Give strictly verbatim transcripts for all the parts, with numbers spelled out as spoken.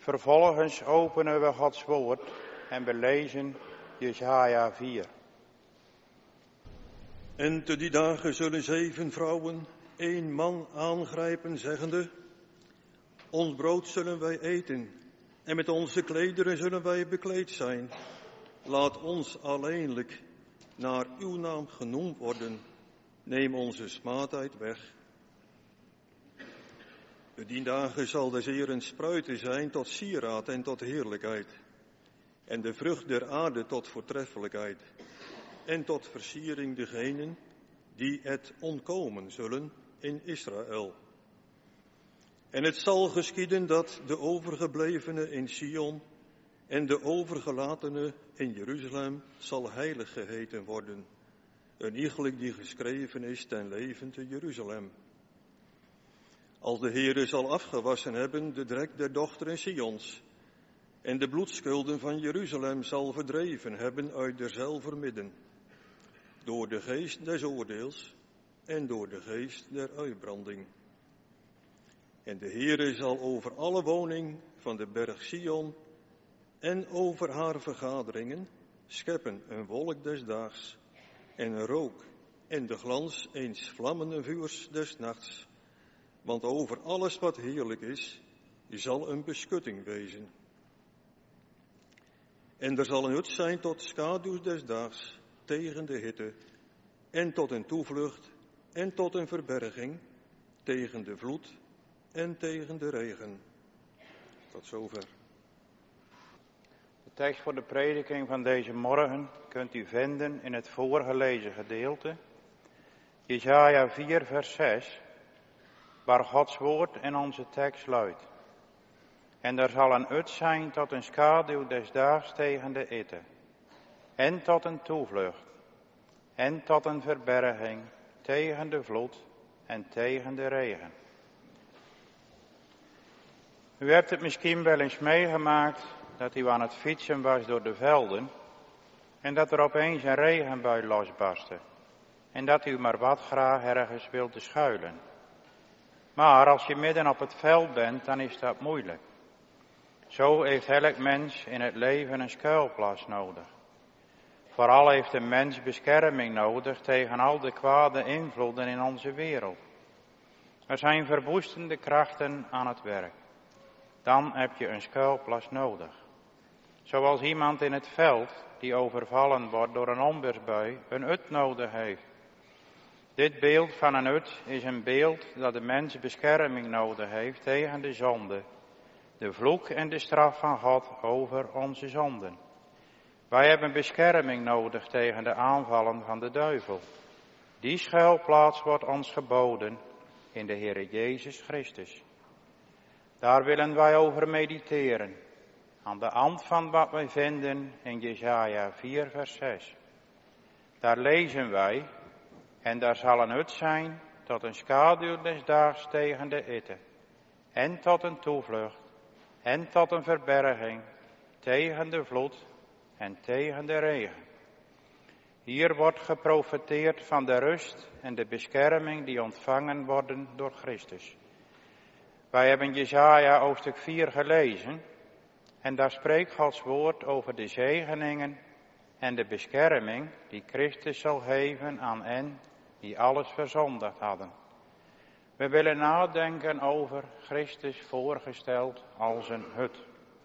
Vervolgens openen we Gods woord en we lezen Jesaja vier. En te die dagen zullen zeven vrouwen één man aangrijpen, zeggende: ons brood zullen wij eten, en met onze klederen zullen wij bekleed zijn. Laat ons alleenlijk naar uw naam genoemd worden. Neem onze smaadheid weg. Te die dagen zal des Heeren spruiten zijn tot sieraad en tot heerlijkheid, en de vrucht der aarde tot voortreffelijkheid, en tot versiering degenen die het ontkomen zullen in Israël. En het zal geschieden dat de overgeblevene in Sion en de overgelatene in Jeruzalem zal heilig geheten worden, een iegelijk die geschreven is ten leven te Jeruzalem. Als de Heere zal afgewassen hebben de drek der dochteren Sions, en de bloedschulden van Jeruzalem zal verdreven hebben uit derzelver midden, door de geest des oordeels en door de geest der uitbranding. En de Heere zal over alle woning van de berg Sion en over haar vergaderingen scheppen een wolk des daags en een rook en de glans eens vlammende vuurs des nachts. Want over alles wat heerlijk is, zal een beschutting wezen. En er zal een hut zijn tot schaduw des daags tegen de hitte, en tot een toevlucht en tot een verberging tegen de vloed en tegen de regen. Tot zover. De tekst voor de prediking van deze morgen kunt u vinden in het voorgelezen gedeelte, Jesaja vier vers zes, waar Gods woord in onze tekst luidt. En er zal een hut zijn tot een schaduw des daags tegen de hitte, en tot een toevlucht, en tot een verberging tegen de vloed en tegen de regen. U hebt het misschien wel eens meegemaakt dat u aan het fietsen was door de velden en dat er opeens een regenbui losbarstte en dat u maar wat graag ergens wilde schuilen. Maar als je midden op het veld bent, dan is dat moeilijk. Zo heeft elk mens in het leven een schuilplaats nodig. Vooral heeft een mens bescherming nodig tegen al de kwade invloeden in onze wereld. Er zijn verwoestende krachten aan het werk. Dan heb je een schuilplaats nodig. Zoals iemand in het veld die overvallen wordt door een onweersbui een hut nodig heeft. Dit beeld van een hut is een beeld dat de mens bescherming nodig heeft tegen de zonde, de vloek en de straf van God over onze zonden. Wij hebben bescherming nodig tegen de aanvallen van de duivel. Die schuilplaats wordt ons geboden in de Heere Jezus Christus. Daar willen wij over mediteren, aan de hand van wat wij vinden in Jesaja vier vers zes. Daar lezen wij: en daar zal een hut zijn tot een schaduw des daags tegen de hitte, en tot een toevlucht, en tot een verberging tegen de vloed en tegen de regen. Hier wordt geprofeteerd van de rust en de bescherming die ontvangen worden door Christus. Wij hebben Jesaja hoofdstuk vier gelezen en daar spreekt Gods woord over de zegeningen en de bescherming die Christus zal geven aan hen die alles verzondigd hadden. We willen nadenken over Christus voorgesteld als een hut.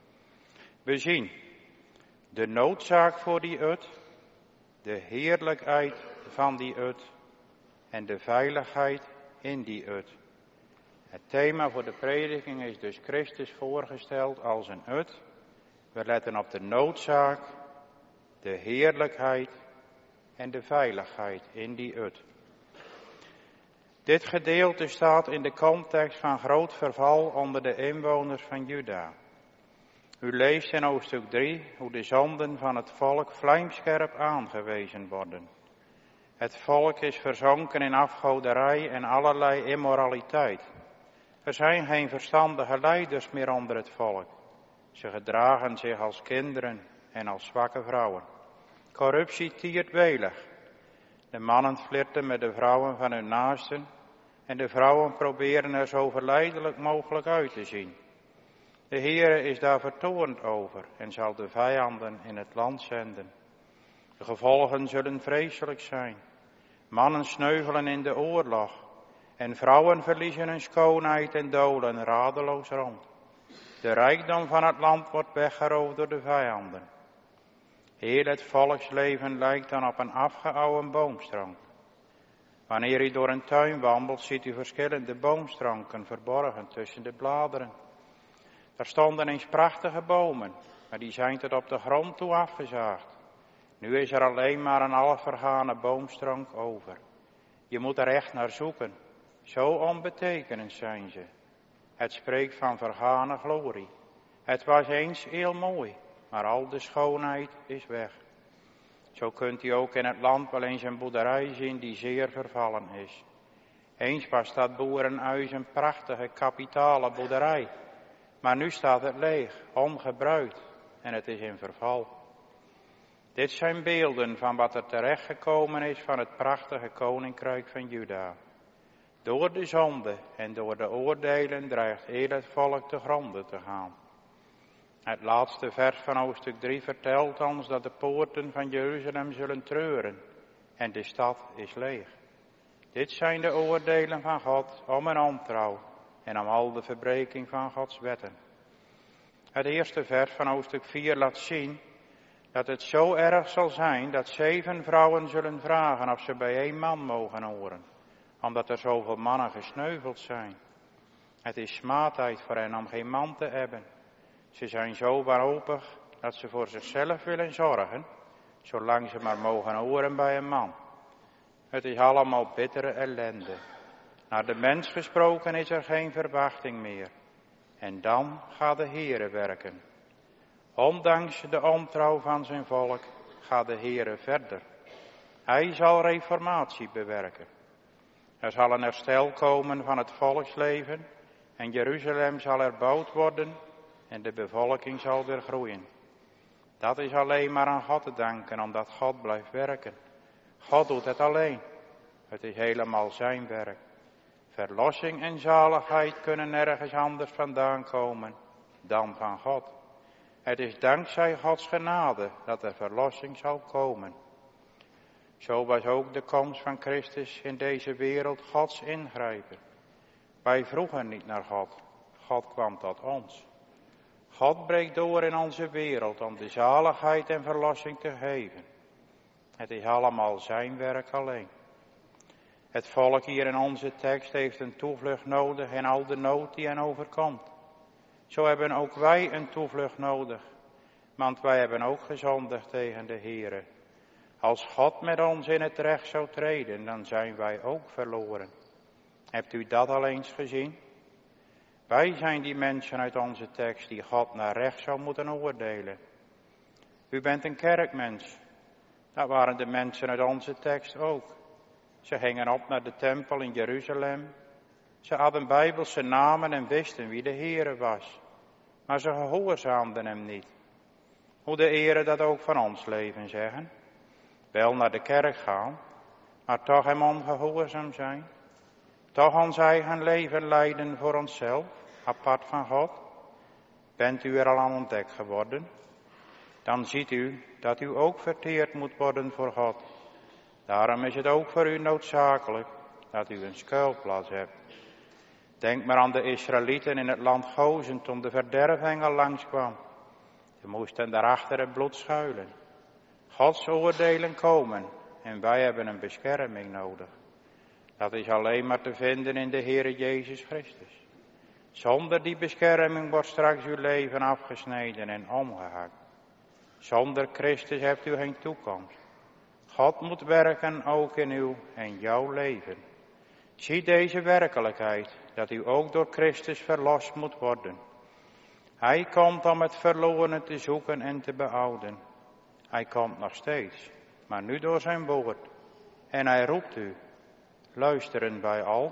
We zien de noodzaak voor die hut, de heerlijkheid van die hut en de veiligheid in die hut. Het thema voor de prediking is dus Christus voorgesteld als een hut. We letten op de noodzaak, de heerlijkheid en de veiligheid in die hut. Dit gedeelte staat in de context van groot verval onder de inwoners van Juda. U leest in hoofdstuk drie hoe de zonden van het volk vlijmscherp aangewezen worden. Het volk is verzonken in afgoderij en allerlei immoraliteit. Er zijn geen verstandige leiders meer onder het volk. Ze gedragen zich als kinderen en als zwakke vrouwen. Corruptie tiert welig. De mannen flirten met de vrouwen van hun naasten en de vrouwen proberen er zo verleidelijk mogelijk uit te zien. De Heere is daar vertoornd over en zal de vijanden in het land zenden. De gevolgen zullen vreselijk zijn. Mannen sneuvelen in de oorlog en vrouwen verliezen hun schoonheid en dolen radeloos rond. De rijkdom van het land wordt weggeroofd door de vijanden. Heel het volksleven lijkt dan op een afgeouwen boomstronk. Wanneer u door een tuin wandelt, ziet u verschillende boomstronken verborgen tussen de bladeren. Er stonden eens prachtige bomen, maar die zijn tot op de grond toe afgezaagd. Nu is er alleen maar een al vergane boomstronk over. Je moet er echt naar zoeken. Zo onbetekenend zijn ze. Het spreekt van vergane glorie. Het was eens heel mooi, maar al de schoonheid is weg. Zo kunt u ook in het land wel eens een boerderij zien die zeer vervallen is. Eens was dat boerenhuis een prachtige kapitale boerderij. Maar nu staat het leeg, ongebruikt en het is in verval. Dit zijn beelden van wat er terechtgekomen is van het prachtige koninkrijk van Juda. Door de zonde en door de oordelen dreigt heel het volk te gronden te gaan. Het laatste vers van hoofdstuk drie vertelt ons dat de poorten van Jeruzalem zullen treuren en de stad is leeg. Dit zijn de oordelen van God om een ontrouw en om al de verbreking van Gods wetten. Het eerste vers van hoofdstuk vier laat zien dat het zo erg zal zijn dat zeven vrouwen zullen vragen of ze bij één man mogen horen, omdat er zoveel mannen gesneuveld zijn. Het is smaadheid voor hen om geen man te hebben. Ze zijn zo wanhopig dat ze voor zichzelf willen zorgen, zolang ze maar mogen horen bij een man. Het is allemaal bittere ellende. Naar de mens gesproken is er geen verwachting meer. En dan gaat de Heere werken. Ondanks de ontrouw van zijn volk gaat de Heere verder. Hij zal reformatie bewerken. Er zal een herstel komen van het volksleven en Jeruzalem zal herbouwd worden en de bevolking zal weer groeien. Dat is alleen maar aan God te danken, omdat God blijft werken. God doet het alleen. Het is helemaal zijn werk. Verlossing en zaligheid kunnen nergens anders vandaan komen dan van God. Het is dankzij Gods genade dat er verlossing zal komen. Zo was ook de komst van Christus in deze wereld Gods ingrijpen. Wij vroegen niet naar God, God kwam tot ons. God breekt door in onze wereld om de zaligheid en verlossing te geven. Het is allemaal zijn werk alleen. Het volk hier in onze tekst heeft een toevlucht nodig in al de nood die hen overkomt. Zo hebben ook wij een toevlucht nodig, want wij hebben ook gezondigd tegen de Heere. Als God met ons in het recht zou treden, dan zijn wij ook verloren. Hebt u dat al eens gezien? Wij zijn die mensen uit onze tekst die God naar recht zou moeten oordelen. U bent een kerkmens. Dat waren de mensen uit onze tekst ook. Ze gingen op naar de tempel in Jeruzalem. Ze hadden bijbelse namen en wisten wie de Heere was. Maar ze gehoorzaamden hem niet. Hoe de Heere dat ook van ons leven zeggen. Wel naar de kerk gaan, maar toch hem ongehoorzaam zijn. Toch ons eigen leven leiden voor onszelf, apart van God. Bent u er al aan ontdekt geworden? Dan ziet u dat u ook verteerd moet worden voor God. Daarom is het ook voor u noodzakelijk dat u een schuilplaats hebt. Denk maar aan de Israëlieten in het land Gozen toen de verderfengel langskwam. Ze moesten daarachter het bloed schuilen. Gods oordelen komen en wij hebben een bescherming nodig. Dat is alleen maar te vinden in de Heere Jezus Christus. Zonder die bescherming wordt straks uw leven afgesneden en omgehakt. Zonder Christus hebt u geen toekomst. God moet werken ook in uw en jouw leven. Zie deze werkelijkheid, dat u ook door Christus verlost moet worden. Hij komt om het verlorene te zoeken en te behouden. Hij komt nog steeds, maar nu door zijn woord. En hij roept u, luisteren wij al.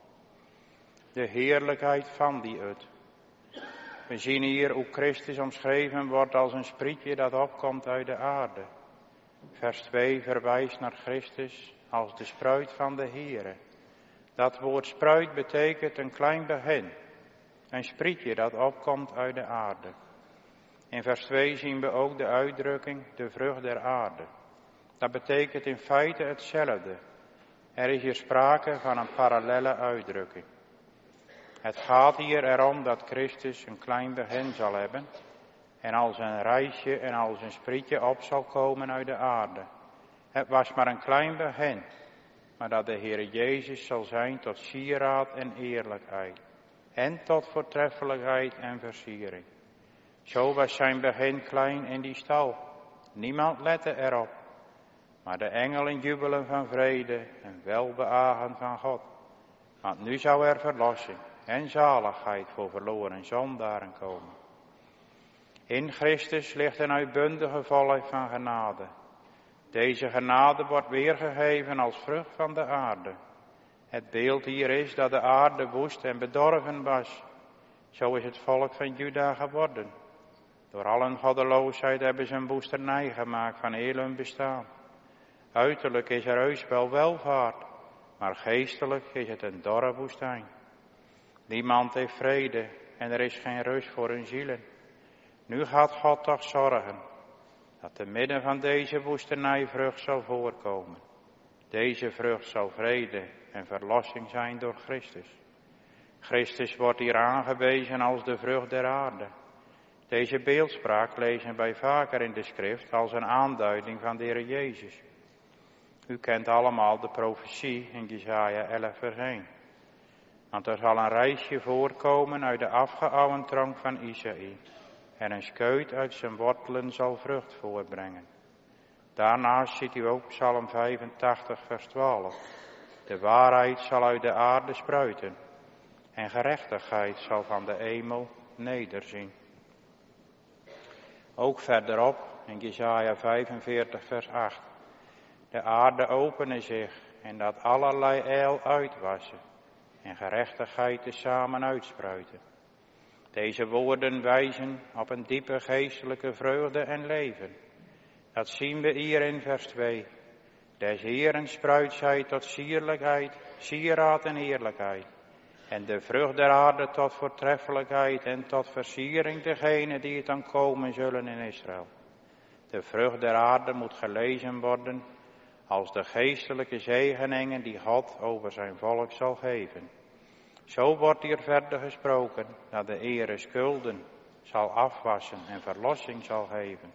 De heerlijkheid van die ut. We zien hier hoe Christus omschreven wordt als een sprietje dat opkomt uit de aarde. Vers twee verwijst naar Christus als de spruit van de Heere. Dat woord spruit betekent een klein begin. Een sprietje dat opkomt uit de aarde. In vers twee zien we ook de uitdrukking, de vrucht der aarde. Dat betekent in feite hetzelfde. Er is hier sprake van een parallelle uitdrukking. Het gaat hier erom dat Christus een klein begin zal hebben en als een rijsje en als een sprietje op zal komen uit de aarde. Het was maar een klein begin, maar dat de Heer Jezus zal zijn tot sieraad en eerlijkheid en tot voortreffelijkheid en versiering. Zo was zijn begin klein in die stal. Niemand lette erop. Maar de engelen jubelen van vrede en welbehagen van God. Want nu zou er verlossing en zaligheid voor verloren zondaren komen. In Christus ligt een uitbundige volheid van genade. Deze genade wordt weergegeven als vrucht van de aarde. Het beeld hier is dat de aarde woest en bedorven was. Zo is het volk van Juda geworden. Door al hun goddeloosheid hebben ze een woesternij gemaakt van heel hun bestaan. Uiterlijk is er heus wel welvaart, maar geestelijk is het een dorre woestijn. Niemand heeft vrede en er is geen rust voor hun zielen. Nu gaat God toch zorgen dat te midden van deze woesternij vrucht zal voorkomen. Deze vrucht zal vrede en verlossing zijn door Christus. Christus wordt hier aangewezen als de vrucht der aarde. Deze beeldspraak lezen wij vaker in de schrift als een aanduiding van de Heer Jezus. U kent allemaal de profetie in Jesaja elf vers één. Want er zal een rijsje voorkomen uit de afgeouwen tronk van Isaïe. En een skeut uit zijn wortelen zal vrucht voortbrengen. Daarnaast ziet u ook Psalm vijfentachtig vers twaalf. De waarheid zal uit de aarde spruiten. En gerechtigheid zal van de hemel nederzien. Ook verderop in Jesaja vijfenveertig vers acht. De aarde opene zich en dat allerlei eil uitwassen en gerechtigheid tezamen uitspruiten. Deze woorden wijzen op een diepe geestelijke vreugde en leven. Dat zien we hier in vers twee. Des Heeren spruit zij tot sierlijkheid, sieraad en heerlijkheid. En de vrucht der aarde tot voortreffelijkheid en tot versiering degene die het dan komen zullen in Israël. De vrucht der aarde moet gelezen worden als de geestelijke zegeningen die God over zijn volk zal geven. Zo wordt hier verder gesproken dat de Heere schulden zal afwassen en verlossing zal geven.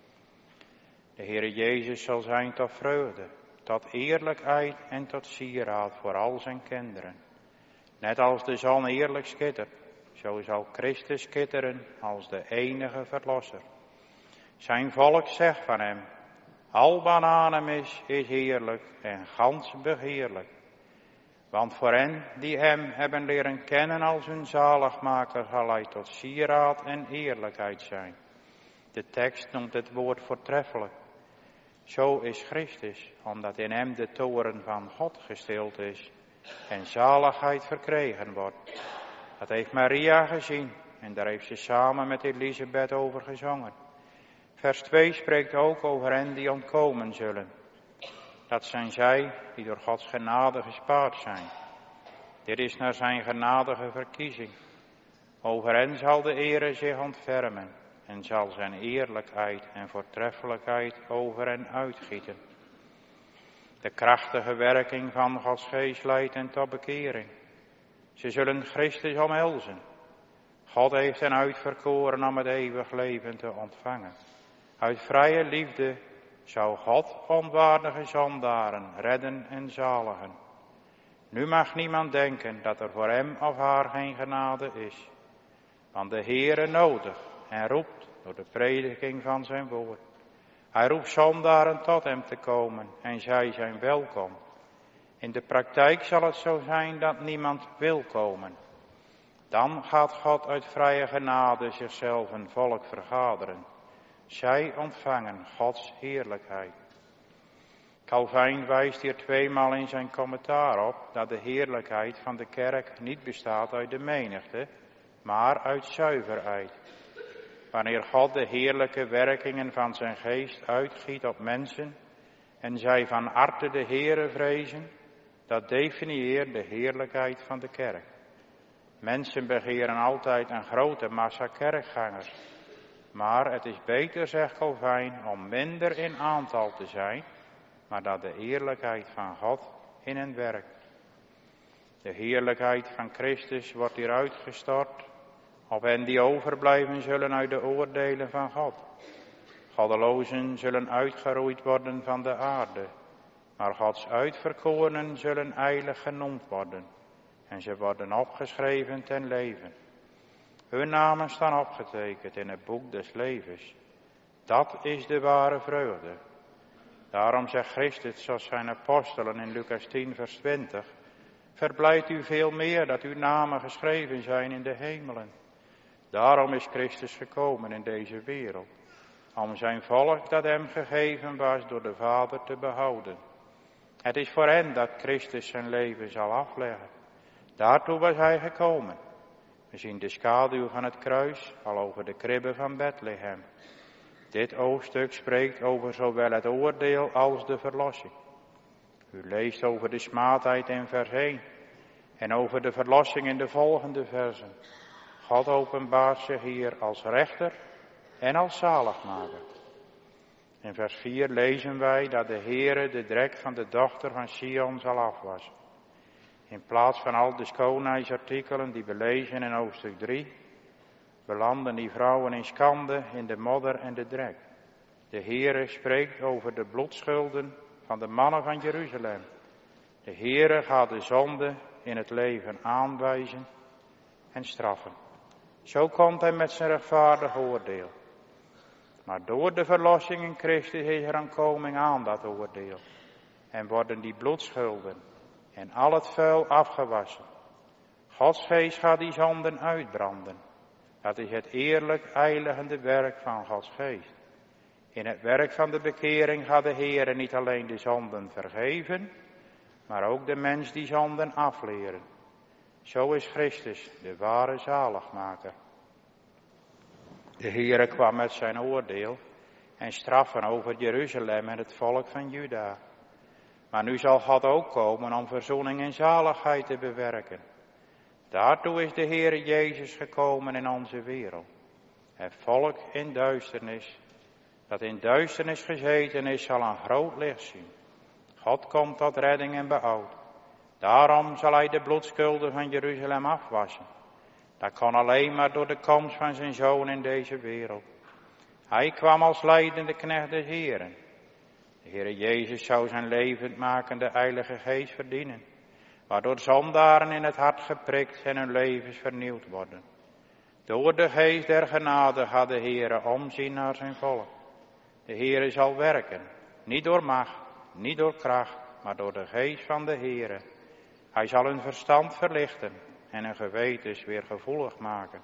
De Heere Jezus zal zijn tot vreugde, tot eerlijkheid en tot sieraad voor al zijn kinderen. Net als de zon eerlijk schittert, zo zal Christus schitteren als de enige verlosser. Zijn volk zegt van hem, al bananem is, is heerlijk en gans begeerlijk. Want voor hen die hem hebben leren kennen als hun zaligmaker zal hij tot sieraad en eerlijkheid zijn. De tekst noemt het woord voortreffelijk. Zo is Christus, omdat in hem de toren van God gestild is en zaligheid verkregen wordt. Dat heeft Maria gezien en daar heeft ze samen met Elisabeth over gezongen. Vers twee spreekt ook over hen die ontkomen zullen. Dat zijn zij die door Gods genade gespaard zijn. Dit is naar zijn genadige verkiezing. Over hen zal de Heere zich ontfermen en zal zijn eerlijkheid en voortreffelijkheid over hen uitgieten. De krachtige werking van Gods geest leidt hen tot bekering. Ze zullen Christus omhelzen. God heeft hen uitverkoren om het eeuwig leven te ontvangen. Uit vrije liefde zou God onwaardige zondaren redden en zaligen. Nu mag niemand denken dat er voor hem of haar geen genade is. Want de Heere nodigt en roept door de prediking van zijn woord. Hij roept zondaren tot hem te komen en zij zijn welkom. In de praktijk zal het zo zijn dat niemand wil komen. Dan gaat God uit vrije genade zichzelf een volk vergaderen. Zij ontvangen Gods heerlijkheid. Calvijn wijst hier tweemaal in zijn commentaar op dat de heerlijkheid van de kerk niet bestaat uit de menigte, maar uit zuiverheid. Wanneer God de heerlijke werkingen van zijn geest uitgiet op mensen en zij van harte de Heere vrezen, dat definieert de heerlijkheid van de kerk. Mensen begeren altijd een grote massa kerkgangers. Maar het is beter, zegt Calvijn, om minder in aantal te zijn, maar dat de heerlijkheid van God in hen werkt. De heerlijkheid van Christus wordt hier uitgestort op hen die overblijven zullen uit de oordelen van God. Goddelozen zullen uitgeroeid worden van de aarde, maar Gods uitverkorenen zullen heilig genoemd worden. En ze worden opgeschreven ten leven. Hun namen staan opgetekend in het boek des levens. Dat is de ware vreugde. Daarom zegt Christus zoals zijn apostelen in Lucas tien vers twintig. Verblijdt u veel meer dat uw namen geschreven zijn in de hemelen. Daarom is Christus gekomen in deze wereld. Om zijn volk dat hem gegeven was door de Vader te behouden. Het is voor hen dat Christus zijn leven zal afleggen. Daartoe was hij gekomen. We zien de schaduw van het kruis al over de kribbe van Bethlehem. Dit hoofdstuk spreekt over zowel het oordeel als de verlossing. U leest over de smaadheid in vers één en over de verlossing in de volgende versen. God openbaart zich hier als rechter en als zaligmaker. In vers vier lezen wij dat de Heere de drek van de dochter van Sion zal afwassen. In plaats van al de schoonheidsartikelen die we lezen in hoofdstuk drie, belanden die vrouwen in schande in de modder en de drek. De Heere spreekt over de bloedschulden van de mannen van Jeruzalem. De Heere gaat de zonde in het leven aanwijzen en straffen. Zo komt hij met zijn rechtvaardig oordeel. Maar door de verlossing in Christus is er een koming aan dat oordeel. En worden die bloedschulden en al het vuil afgewassen. Gods geest gaat die zonden uitbranden. Dat is het eerlijk heiligende werk van Gods geest. In het werk van de bekering gaat de Heere niet alleen de zonden vergeven, maar ook de mens die zonden afleren. Zo is Christus de ware zaligmaker. De Heere kwam met zijn oordeel en straffen over Jeruzalem en het volk van Juda. Maar nu zal God ook komen om verzoening en zaligheid te bewerken. Daartoe is de Heere Jezus gekomen in onze wereld. Het volk in duisternis, dat in duisternis gezeten is, zal een groot licht zien. God komt tot redding en behoud. Daarom zal hij de bloedschulden van Jeruzalem afwassen. Dat kan alleen maar door de komst van zijn Zoon in deze wereld. Hij kwam als leidende knecht des Heeren. De Heere Jezus zou zijn levendmakende Heilige Geest verdienen, waardoor zondaren in het hart geprikt en hun levens vernieuwd worden. Door de Geest der genade gaat de Heere omzien naar zijn volk. De Heere zal werken, niet door macht, niet door kracht, maar door de Geest van de Heere. Hij zal hun verstand verlichten en hun gewetens weer gevoelig maken.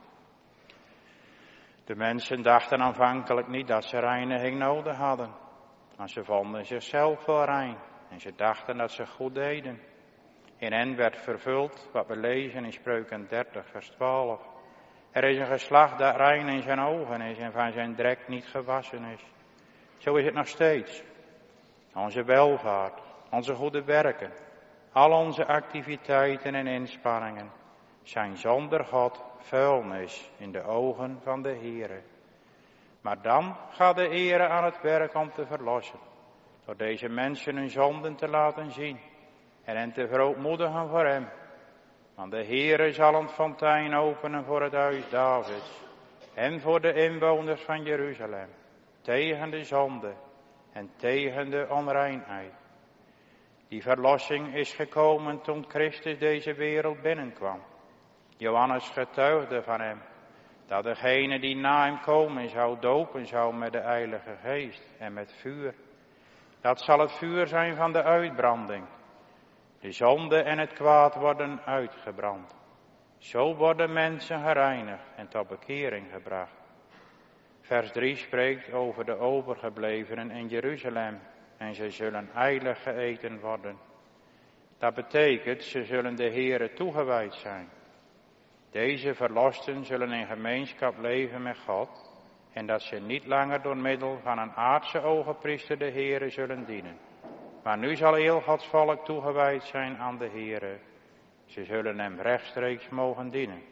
De mensen dachten aanvankelijk niet dat ze reiniging nodig hadden, maar ze vonden zichzelf wel rein en ze dachten dat ze goed deden. In hen werd vervuld wat we lezen in Spreuken dertig vers twaalf. Er is een geslacht dat rein in zijn ogen is en van zijn drek niet gewassen is. Zo is het nog steeds. Onze welvaart, onze goede werken, al onze activiteiten en inspanningen zijn zonder God vuilnis in de ogen van de Heere. Maar dan gaat de Heere aan het werk om te verlossen, door deze mensen hun zonden te laten zien en hen te verootmoedigen voor hem. Want de Heere zal een fontein openen voor het huis Davids en voor de inwoners van Jeruzalem, tegen de zonde en tegen de onreinheid. Die verlossing is gekomen toen Christus deze wereld binnenkwam. Johannes getuigde van hem, dat degene die na hem komen zou dopen zou met de Heilige Geest en met vuur. Dat zal het vuur zijn van de uitbranding. De zonde en het kwaad worden uitgebrand. Zo worden mensen gereinigd en tot bekering gebracht. Vers drie spreekt over de overgeblevenen in Jeruzalem en ze zullen heilig geëten worden. Dat betekent, ze zullen de Heere toegewijd zijn. Deze verlosten zullen in gemeenschap leven met God en dat ze niet langer door middel van een aardse ogenpriester de Heere zullen dienen. Maar nu zal heel Gods volk toegewijd zijn aan de Heere. Ze zullen hem rechtstreeks mogen dienen.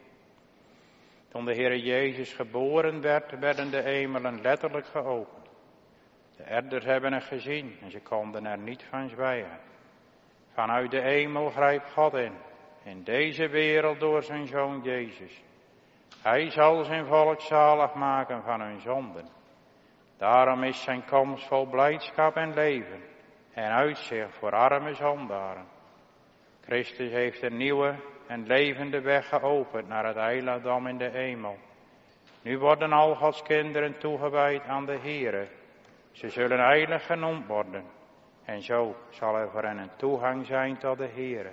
Toen de Heer Jezus geboren werd, werden de hemelen letterlijk geopend. De herders hebben het gezien en ze konden er niet van zwijgen. Vanuit de hemel grijpt God in, in deze wereld door zijn Zoon Jezus. Hij zal zijn volk zalig maken van hun zonden. Daarom is zijn komst vol blijdschap en leven en uitzicht voor arme zondaren. Christus heeft een nieuwe en levende weg geopend naar het heiligdom in de hemel. Nu worden al Gods kinderen toegewijd aan de Heere. Ze zullen heilig genoemd worden. En zo zal er voor hen een toegang zijn tot de Heere.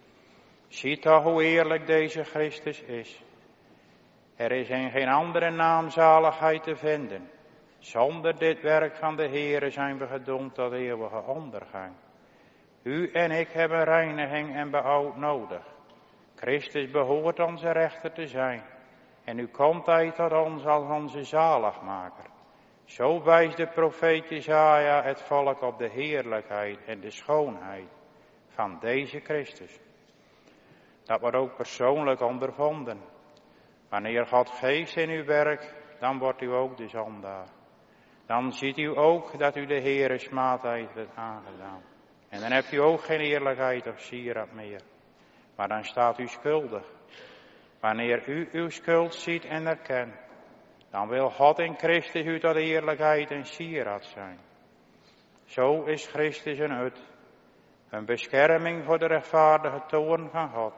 Zie toch hoe eerlijk deze Christus is. Er is in geen andere naam zaligheid te vinden. Zonder dit werk van de Heere zijn we gedoemd tot eeuwige ondergang. U en ik hebben reiniging en behoud nodig. Christus behoort onze rechter te zijn. En nu komt hij tot ons als onze zaligmaker. Zo wijst de profeet Jesaja het volk op de heerlijkheid en de schoonheid van deze Christus. Dat wordt ook persoonlijk ondervonden. Wanneer God geest in uw werk, dan wordt u ook de zondaar. Dan ziet u ook dat u de Heere smaadheid hebt aangedaan. En dan hebt u ook geen eerlijkheid of sieraad meer. Maar dan staat u schuldig. Wanneer u uw schuld ziet en erkent, dan wil God in Christus u tot eerlijkheid en sieraad zijn. Zo is Christus een hut, een bescherming voor de rechtvaardige toorn van God.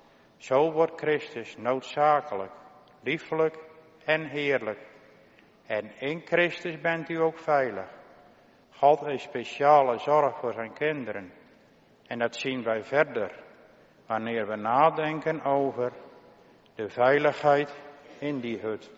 Zo wordt Christus noodzakelijk, liefelijk en heerlijk. En in Christus bent u ook veilig. God heeft speciale zorg voor zijn kinderen. En dat zien wij verder, wanneer we nadenken over de veiligheid in die hut.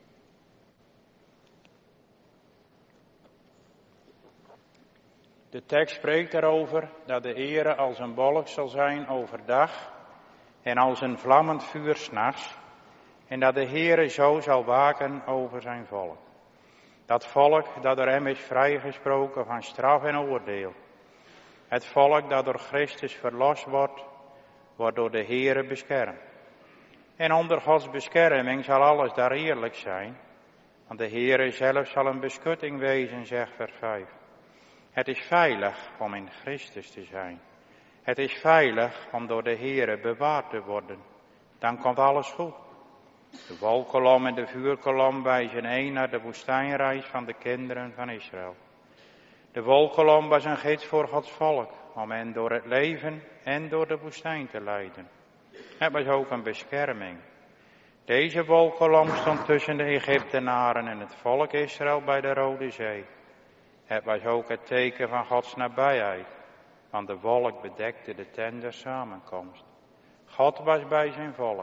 De tekst spreekt erover dat de Heere als een wolk zal zijn overdag en als een vlammend vuur 's nachts. En dat de Heere zo zal waken over zijn volk. Dat volk dat door hem is vrijgesproken van straf en oordeel. Het volk dat door Christus verlost wordt, wordt door de Heere beschermd. En onder Gods bescherming zal alles daar eerlijk zijn. Want de Heere zelf zal een beschutting wezen, zegt vers vijf. Het is veilig om in Christus te zijn. Het is veilig om door de Heere bewaard te worden. Dan komt alles goed. De wolkolom en de vuurkolom wijzen een naar de woestijnreis van de kinderen van Israël. De wolkolom was een gids voor Gods volk, om hen door het leven en door de woestijn te leiden. Het was ook een bescherming. Deze wolkolom stond tussen de Egyptenaren en het volk Israël bij de Rode Zee. Het was ook het teken van Gods nabijheid, want de wolk bedekte de tent der samenkomst. God was bij zijn volk.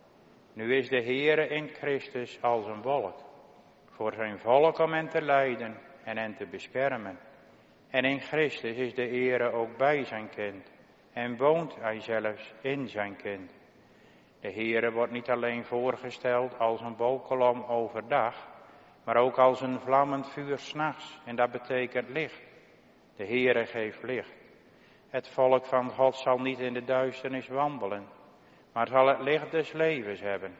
Nu is de Heere in Christus als een wolk, voor zijn volk om hen te leiden en hen te beschermen. En in Christus is de Heere ook bij zijn kind en woont hij zelfs in zijn kind. De Heere wordt niet alleen voorgesteld als een wolkolom overdag, maar ook als een vlammend vuur 's nachts. En dat betekent licht. De Heere geeft licht. Het volk van God zal niet in de duisternis wandelen, maar zal het licht des levens hebben.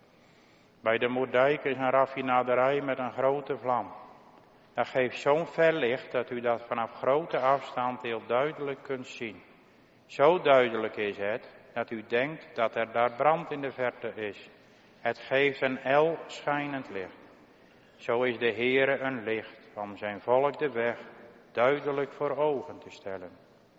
Bij de Moerdijk is een raffinaderij met een grote vlam. Dat geeft zo'n fel licht dat u dat vanaf grote afstand heel duidelijk kunt zien. Zo duidelijk is het dat u denkt dat er daar brand in de verte is. Het geeft een hel schijnend licht. Zo is de Heere een licht om zijn volk de weg duidelijk voor ogen te stellen.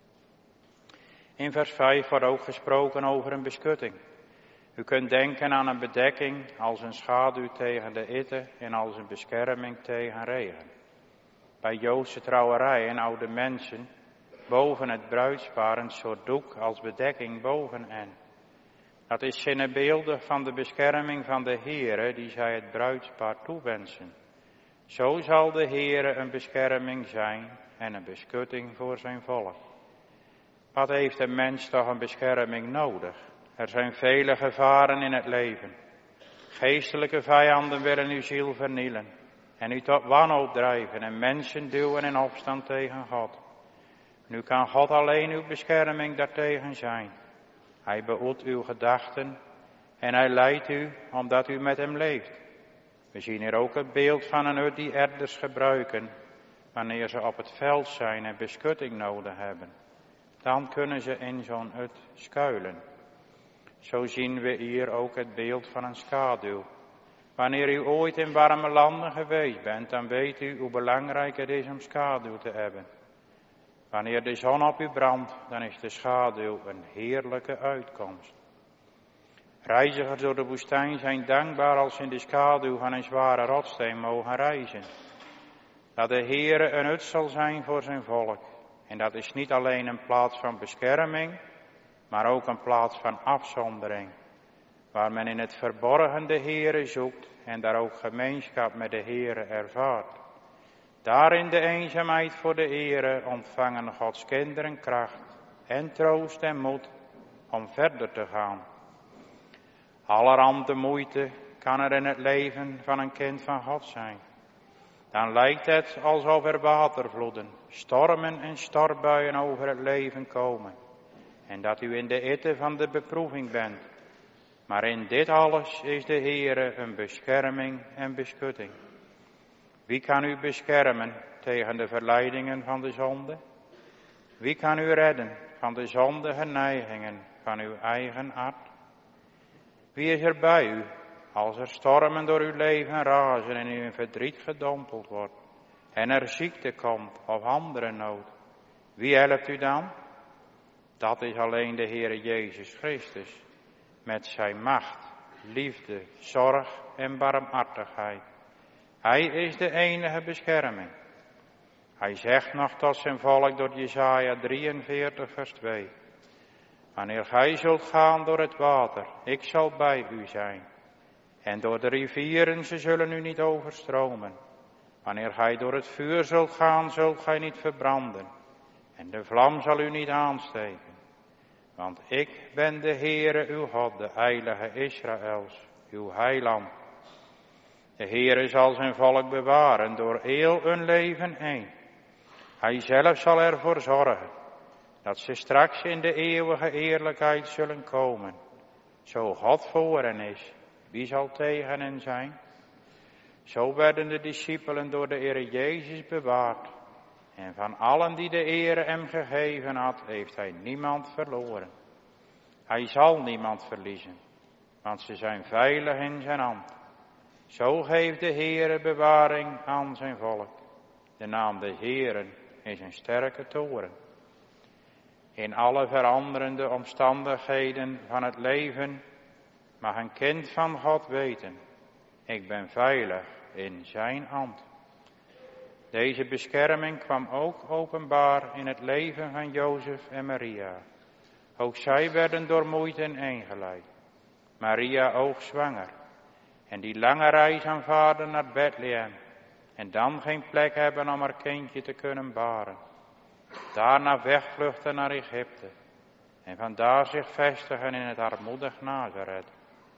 In vers vijf wordt ook gesproken over een beschutting. U kunt denken aan een bedekking als een schaduw tegen de hitte en als een bescherming tegen regen. Bij Joodse trouwerijen oude mensen boven het bruidspaar een soort doek als bedekking boven hen. Dat is zinnebeeldig van de bescherming van de Heere die zij het bruidspaar toewensen. Zo zal de Heere een bescherming zijn en een beschutting voor zijn volk. Wat heeft een mens toch een bescherming nodig? Er zijn vele gevaren in het leven. Geestelijke vijanden willen uw ziel vernielen en u tot wanhoop drijven en mensen duwen in opstand tegen God. Nu kan God alleen uw bescherming daartegen zijn. Hij behoedt uw gedachten En hij leidt u omdat u met hem leeft. We zien hier ook het beeld van een hut die herders gebruiken wanneer ze op het veld zijn en beschutting nodig hebben. Dan kunnen ze in zo'n hut schuilen. Zo zien we hier ook het beeld van een schaduw. Wanneer u ooit in warme landen geweest bent, dan weet u hoe belangrijk het is om schaduw te hebben. Wanneer de zon op u brandt, dan is de schaduw een heerlijke uitkomst. Reizigers door de woestijn zijn dankbaar als ze in de schaduw van een zware rotsteen mogen reizen. Dat de Heere een hut zal zijn voor zijn volk. En dat is niet alleen een plaats van bescherming, maar ook een plaats van afzondering. Waar men in het verborgen de Heere zoekt en daar ook gemeenschap met de Heere ervaart. Daar in de eenzaamheid voor de Heere ontvangen Gods kinderen kracht en troost en moed om verder te gaan. Allerhande moeite kan er in het leven van een kind van God zijn. Dan lijkt het alsof er watervloeden, stormen en stortbuien over het leven komen. En dat u in de hitte van de beproeving bent. Maar in dit alles is de Heere een bescherming en beschutting. Wie kan u beschermen tegen de verleidingen van de zonde? Wie kan u redden van de zondige neigingen van uw eigen hart? Wie is er bij u als er stormen door uw leven razen en u in verdriet gedompeld wordt en er ziekte komt of andere nood? Wie helpt u dan? Dat is alleen de Heere Jezus Christus met zijn macht, liefde, zorg en barmhartigheid. Hij is de enige bescherming. Hij zegt nog tot zijn volk door Jesaja drieënveertig vers twee. Wanneer gij zult gaan door het water, ik zal bij u zijn. En door de rivieren, ze zullen u niet overstromen. Wanneer gij door het vuur zult gaan, zult gij niet verbranden. En de vlam zal u niet aansteken. Want ik ben de Heere uw God, de heilige Israëls, uw heiland. De Heere zal zijn volk bewaren door heel hun leven heen. Hij zelf zal ervoor zorgen dat ze straks in de eeuwige eerlijkheid zullen komen. Zo God voor hen is, wie zal tegen hen zijn? Zo werden de discipelen door de Heere Jezus bewaard. En van allen die de Heere hem gegeven had, heeft hij niemand verloren. Hij zal niemand verliezen, want ze zijn veilig in zijn hand. Zo geeft de Heere bewaring aan zijn volk. De naam des Heeren is een sterke toren. In alle veranderende omstandigheden van het leven mag een kind van God weten, ik ben veilig in zijn hand. Deze bescherming kwam ook openbaar in het leven van Jozef en Maria. Ook zij werden door moeite ingeleid. Maria ook zwanger. En die lange reis aanvaarden naar Bethlehem. En dan geen plek hebben om haar kindje te kunnen baren. Daarna wegvluchten naar Egypte. En vandaar zich vestigen in het armoedig Nazareth.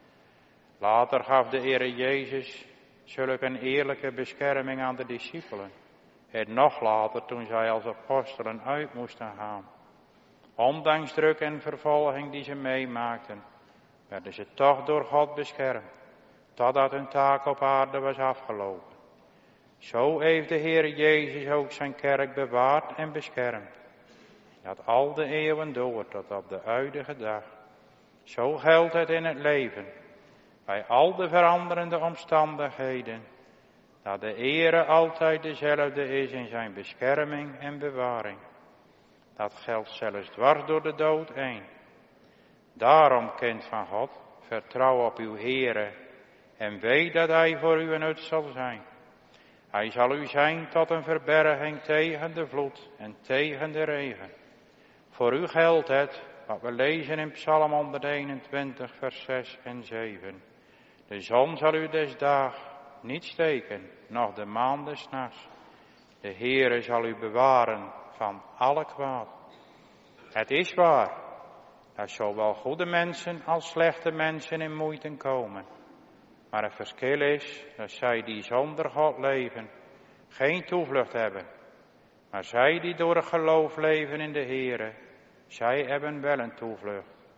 Later gaf de Heere Jezus zulke een eerlijke bescherming aan de discipelen. En nog later toen zij als apostelen uit moesten gaan. Ondanks druk en vervolging die ze meemaakten, werden ze toch door God beschermd. Totdat hun taak op aarde was afgelopen. Zo heeft de Heer Jezus ook zijn kerk bewaard en beschermd. Dat al de eeuwen door tot op de huidige dag. Zo geldt het in het leven. Bij al de veranderende omstandigheden. Dat de Heere altijd dezelfde is in zijn bescherming en bewaring. Dat geldt zelfs dwars door de dood heen. Daarom, kind van God, vertrouw op uw Heere en weet dat hij voor u een hut zal zijn. Hij zal u zijn tot een verberging tegen de vloed en tegen de regen. Voor u geldt het, wat we lezen in Psalm honderdeenentwintig, vers zes en zeven. De zon zal u des daags niet steken, noch de maan des nachts. De Heere zal u bewaren van alle kwaad. Het is waar, dat zowel goede mensen als slechte mensen in moeite komen. Maar het verschil is dat zij die zonder God leven, geen toevlucht hebben. Maar zij die door het geloof leven in de Heere, zij hebben wel een toevlucht.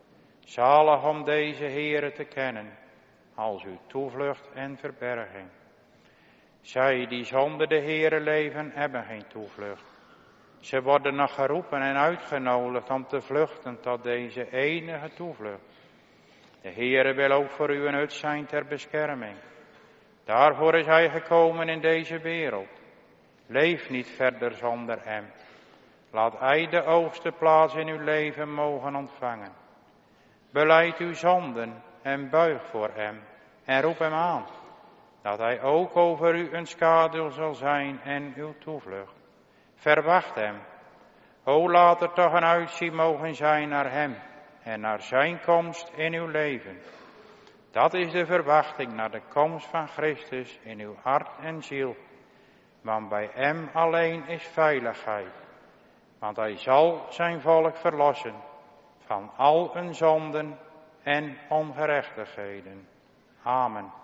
Zalig om deze Heere te kennen, als uw toevlucht en verberging. Zij die zonder de Heere leven, hebben geen toevlucht. Ze worden nog geroepen en uitgenodigd om te vluchten tot deze enige toevlucht. De Heere wil ook voor u een hut zijn ter bescherming. Daarvoor is hij gekomen in deze wereld. Leef niet verder zonder hem. Laat hij de hoogste plaats in uw leven mogen ontvangen. Belijd uw zonden en buig voor hem en roep hem aan, dat hij ook over u een schaduw zal zijn en uw toevlucht. Verwacht hem. O, laat er toch een uitzien mogen zijn naar hem en naar zijn komst in uw leven. Dat is de verwachting naar de komst van Christus in uw hart en ziel. Want bij hem alleen is veiligheid. Want hij zal zijn volk verlossen van al hun zonden en ongerechtigheden. Amen.